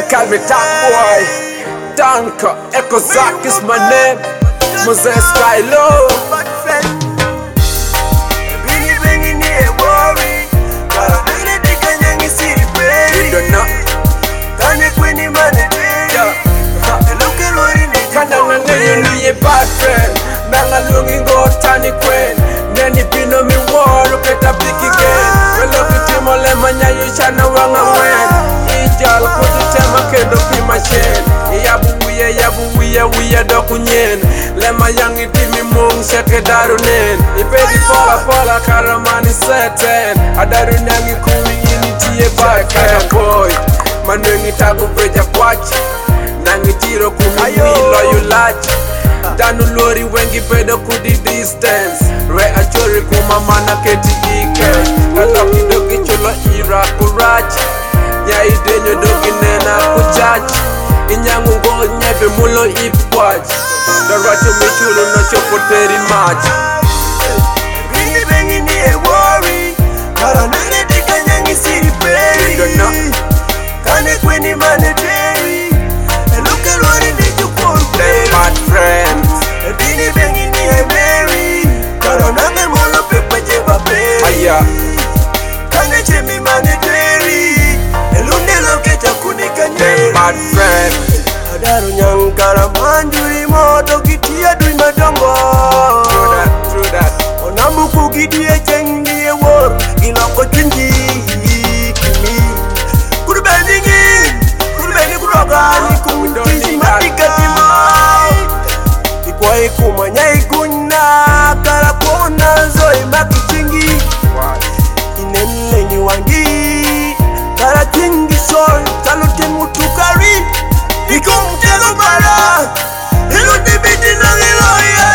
call me Top Boy. Danka, Echo Zach is my name. Moses Stylo. Bad friend, Nanga looking go tani queen. Nani pino mi war, look at a big again. We look at him all manya you chana wanga wen. Ijal put the tema kendo pi machine. Yabu dokunyen. Lema yangi timi mung shake darunen. Ipedi fola karamani seten. Adaru nangi kumi ini tiye bad friend boy. Manwengi tabu breja kwachi. Nangi tiro kumi milo you lachi. Danu lori wengi pedo kudi distance. Re achori kuma mana keti ike. Kaloki dogi chulo ira kurachi. Nya idenyo dogi nena kuchachi. Inyangu ngo nyebe mulo ipwachi. Daracho michulo no chopoteri machi. Bini bengi ni e worry. Kara nane dika nyangi siri peri. Kane kweni mane deri. Eluke lori ni chukuru peri. Bad friend. Bini bengi ni e meri. Kara nane molo pepe jeba peri. Aya. Kane chemi mane deri. Elunde loke chakunika nyeri. Bad friend. Adaru nyankara manjuri moto kitia dui madongo. True that. Onambu kugidia chengi e wor. Iloko chunji kimi. Kurubeni kurogani kumtishi matika timai. Ikwai kumanya ikuna. Kara kona zoi maki chingi. Inenlengi wangi. Kara chingi sol. Talute mutukari. Ikum tego bara. Iluti biti na giloya.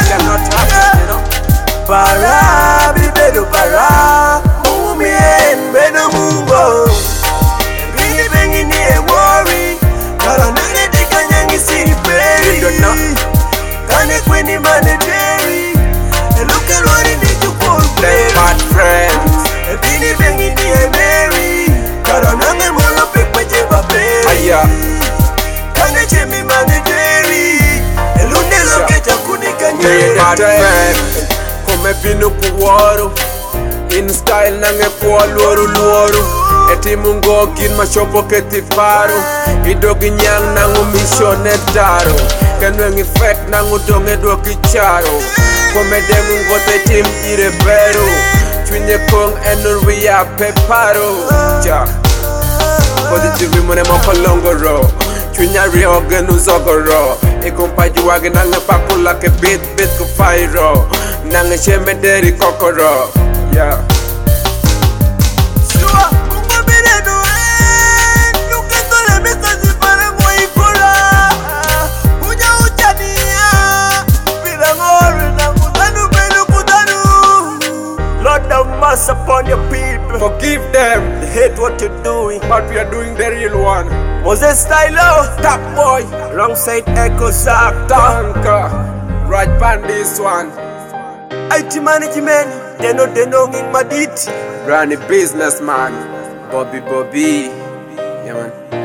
Para, bibedo para. Mumien bedo mungo. Bini bengi ni e worry. Kara nane dika nyangi siri peri. Kane kweni mane deri. Eluke lori ni chukuru peri. Bad friend. Bini bengi ni e meri. Kara nange molo pepe jeba peri. Aya. Kane chemi mane deri. Elunde loke chakunika nyeri. Bad friend. Come binu kuwaro. In style nange kwa luoru. Eti mungo kin machopo keti faro. Idogi nyang nangu mishone taro. Kenwengi fek nangu donge doki charo. Come dengu ngote tim ire beru. Chwinye kong enurwi ya peparo. Ja. Kodi jivi mune moko longoro. Chwinya rio genu zogoro. Ikumpaji wagi nange pakula ke bit ku fairo. Nange sheme deri kokoro. Yeah. Upon your people, Forgive them. they hate what you're doing. But we are doing the real one. Moses Stylo, Top Boy. alongside Echo Zach, Danka. Right band this one. IT management, they know in Madit. Run a businessman. Bobby. Yeah man.